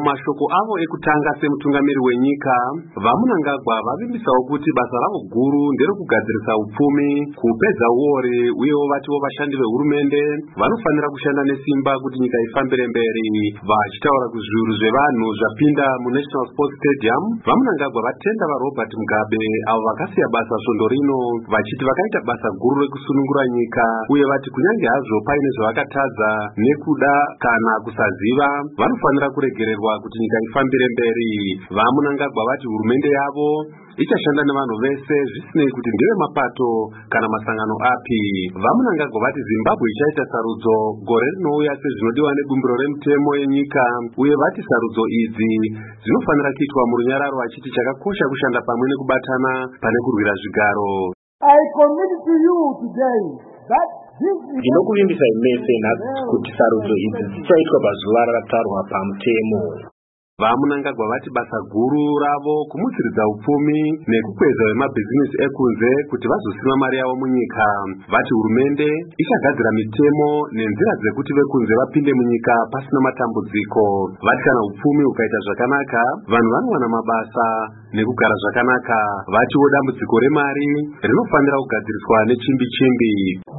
Mumashoko avo ekutanga semutungamiri wenyika, vaMunangagwa vavimbisawo kuti basa ravo guru nderekugadzirisa upfumi, kupedza uore, uyewo vatiwo vashandi vehurumende vanofanira kushanda nesimba kuti nyika ifambire mberi. Vachitaura kuzviuru zvevanhu zvapinda muNational Sports Stadium, vaMunangagwa vatenda vaRobert Mugabe avo vakasiya basa svondo rino, vachiti vakaita basa guru rekusunungura nyika, uye vati kunyange hazvo paine zvavakatadza nekuda kana kusaziva, vanofanira kuregererwa kuti nyika ifambire mberi. VaMunangagwa vati hurumende yavo ichashanda nevanhu vese zvisinei kuti ndeve mapato kana masangano api. VaMunangagwa vati Zimbabwe ichaita sarudzo gore rinouya sezvinodiwa nebumbiro remutemo yenyika, uye vati sarudzo idzi dzinofanira kuitwa murunyararo, vachiti chakakosha kushanda pamwe nekubatana pane kurwira zvigaro. I commit to you today that ndinokuvimbisa mese nhasi kuti sarudzo idzi dzichaitwa pazuva rakatarwa pamutemo. VaMunangagwa vati basa guru ravo kumutsiridza upfumi nekukwedza vemabhizinesi ekunze kuti vazosima mari yavo munyika. Vati hurumende ichagadzira mitemo nenzira dzekuti vekunze vapinde munyika pasina matambudziko. Vati kana upfumi ukaita zvakanaka, vanhu vanowana mabasa nekugara zvakanaka. Vatiwo dambudziko remari rinofanira kugadziriswa nechimbi-chimbi.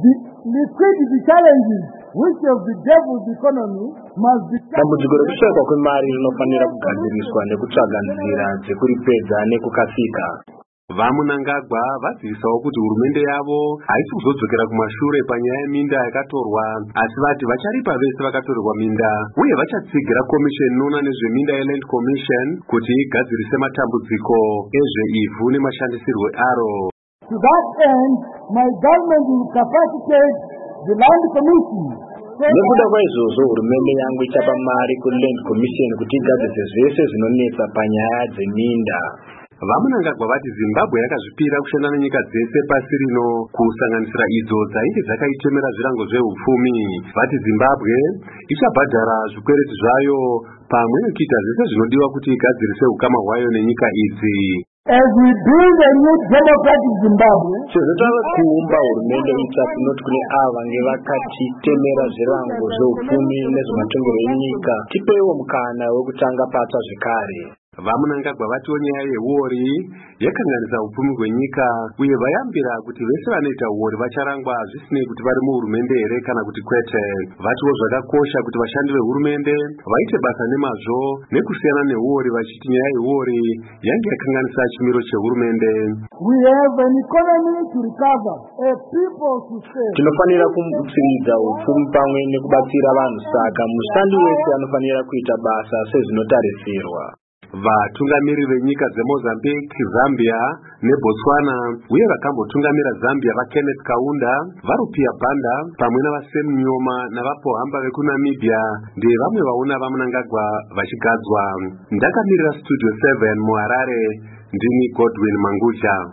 Liquidity challenges which of the devil's economy must be dambudziko rekushaikwa kwemari rinofanira kugadziriswa nekutsvaga nzira dzekuripedza nekukasika. VaMunangagwa vazivisawo kuti hurumende yavo haisi kuzodzokera kumashure panyaya yeminda yakatorwa, asi vati vacharipa vese vakatorerwa minda, uye vachatsigira komisheni inoona nezveminda yeLand Commission kuti igadzirise matambudziko ezveivhu nemashandisirwo aro. To that end, my government will capacitate the Land Commission. Nekuda kwaizvozvo hurumende yangu ichapa mari kuLand Commission kuti igadzise zvese zvinonetsa panyaya dzeminda. VaMunangagwa vati Zimbabwe yakazvipira kushanda nenyika dzese pasi rino, kusanganisira idzo dzainge dzakaitemera zvirango zvehupfumi. Vati Zimbabwe ichabhadhara zvikwereti zvayo pamwe nekuita zvese zvinodiwa kuti igadzirise ukama hwayo nenyika idzi. As we build a new democratic Zimbabwe, sezvo tava kuumba hurumende itsva inoti kune ava vange vakatitemera zvirango zveupfumi nezvematongero enyika tipewo mukana wekutanga patsva zvekare. VaMunangagwa vatiwo nyaya yeuori yakanganisa upfumi hwenyika, uye vayambira kuti vese vanoita uori vacharangwa zvisinei kuti vari muhurumende here kana kuti kwete. Vatiwo zvakakosha kuti vashandi vehurumende vaite basa nemazvo nekusiyana neuori, vachiti nyaya yeuori yange yakanganisa chimiro chehurumende. We have an economy to recover, a people to save. Tinofanira kumutsiridza upfumi pamwe nekubatsira vanhu, saka mushandi wese anofanira kuita basa sezvinotarisirwa. Vatungamiri venyika zeMozambique, Zambia neBotswana, uye vakambotungamira Zambia vaKenneth Kaunda, vaRupia Banda pamwe navaSam Nyoma navaPohamba vekuNamibia ndevamwe vaona VaMunangagwa vachigadzwa. Ndakamirira Studio 7 muHarare, ndini Godwin Mangucha.